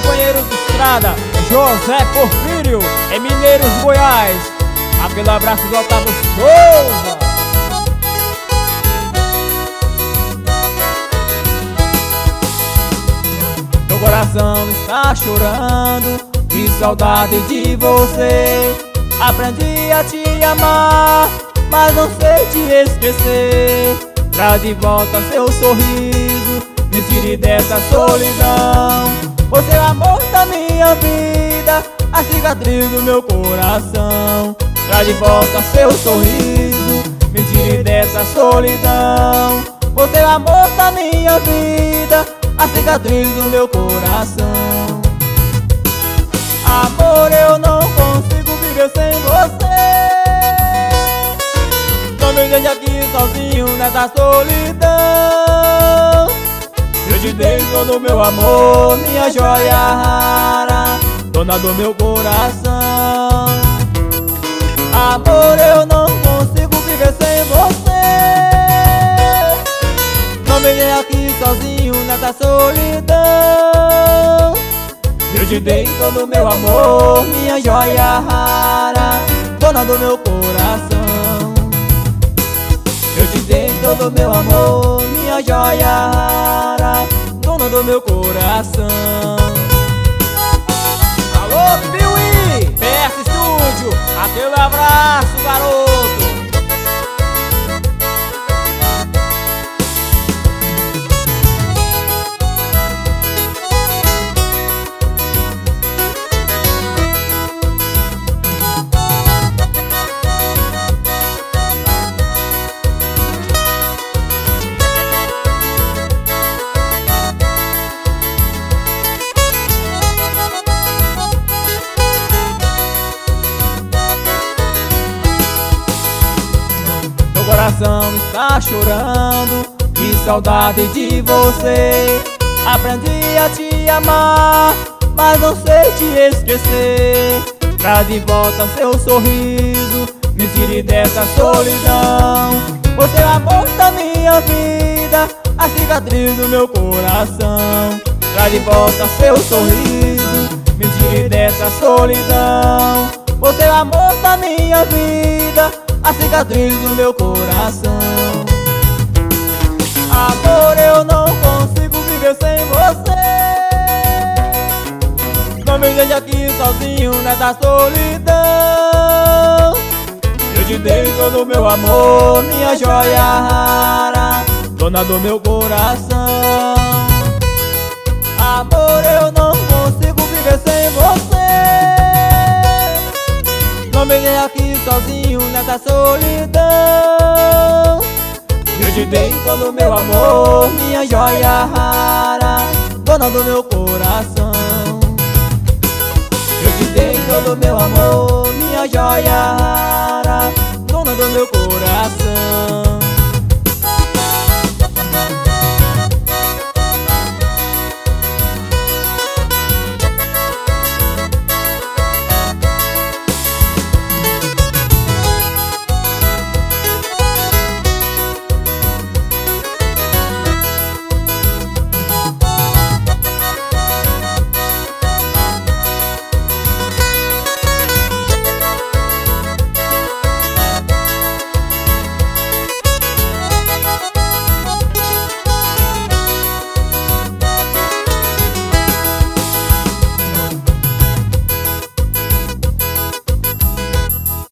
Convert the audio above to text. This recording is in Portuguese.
companheiro de estrada José Porfírio, em Mineiros, Goiás. Aquele abraço do Otávio Souza. Meu coração está chorando, que saudade de você. Aprendi a te amar, mas não sei te esquecer. Traz de volta seu sorriso, me tire dessa solidão. Você é o amor da minha vida, a cicatriz do meu coração. Traz de volta seu sorriso, me tire dessa solidão. Você é o amor da minha vida, a cicatriz do meu coração. Amor, eu não consigo viver sem você. Não me deixe aqui sozinho nessa solidão. Eu te dei todo o meu amor, minha joia rara, dona do meu coração. Amor, eu não consigo viver sem você. Não me deixe aqui sozinho nessa solidão. Eu te dei todo o meu amor, minha joia rara, dona do meu coração. Eu te dei todo o meu amor, minha joia rara, dona do meu coração. Alô, Piuí, PS Studio, aquele abraço, garoto. Meu coração está chorando, que saudade de você. Aprendi a te amar, mas não sei te esquecer. Traz de volta seu sorriso, me tire dessa solidão. Você é o amor da minha vida, a cicatriz do meu coração. Traz de volta seu sorriso, me tire dessa solidão. Você é o amor da minha vida, a cicatriz do meu coração. Amor, eu não consigo viver sem você. Não me deixe aqui sozinho nessa solidão. Eu te dei todo o meu amor, minha joia rara, dona do meu coração. Amor, eu não consigo viver sem você. Não me deixe aqui sozinho nessa solidão. Eu te dei todo o meu amor, minha joia rara, dona do meu coração. Eu te dei todo o meu amor, minha joia rara.